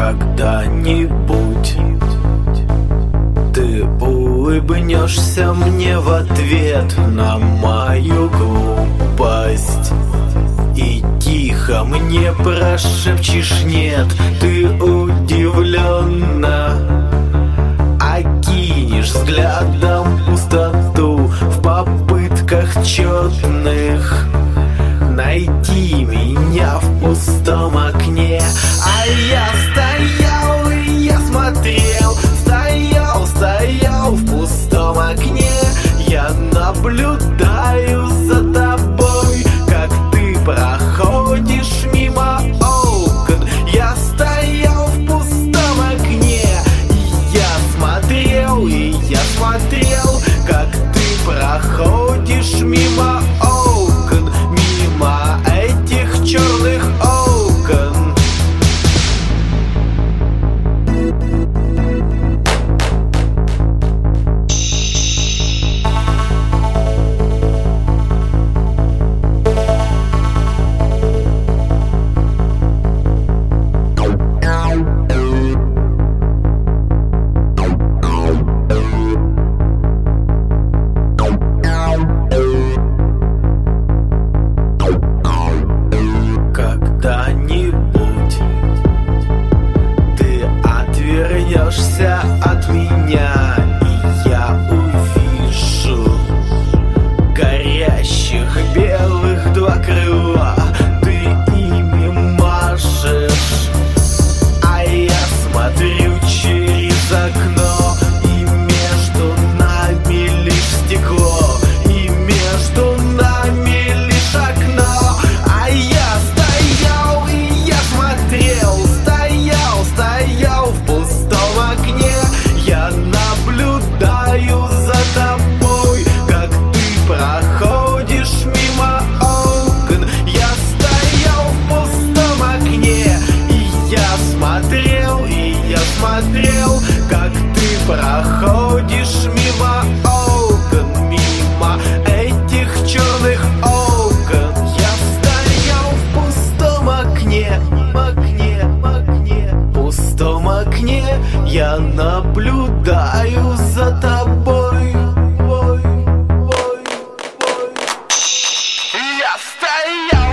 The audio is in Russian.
когда-нибудь ты улыбнешься мне в ответ на мою глупость и тихо мне прошепчешь нет. Ты удивленно окинешь взглядом пустоту в попытках черных найти меня в пустом окне. А я стоял и я смотрел, стоял в пустом окне. Я наблюдаю за тобой, как ты проходишь мимо окон. Я стоял в пустом окне, и я смотрел, как ты проходишь мимо окон, мимо этих черных окон. Когда-нибудь ты отвернешься от меня, и я увижу горящих белых два крыла. Ты ими машешь, а я смотрю через окно, и между нами лишь стекло, и между нами лишь окно. А я стоял в пустом окне. Я наблюдаю за тобой, как ты проходишь мимо окон. Я стоял в пустом окне, и я смотрел, как ты проходишь мимо окон, мимо этих черных окон. Я стоял в пустом окне, пустом окне. Я наблюдаю за тобой. Я стоял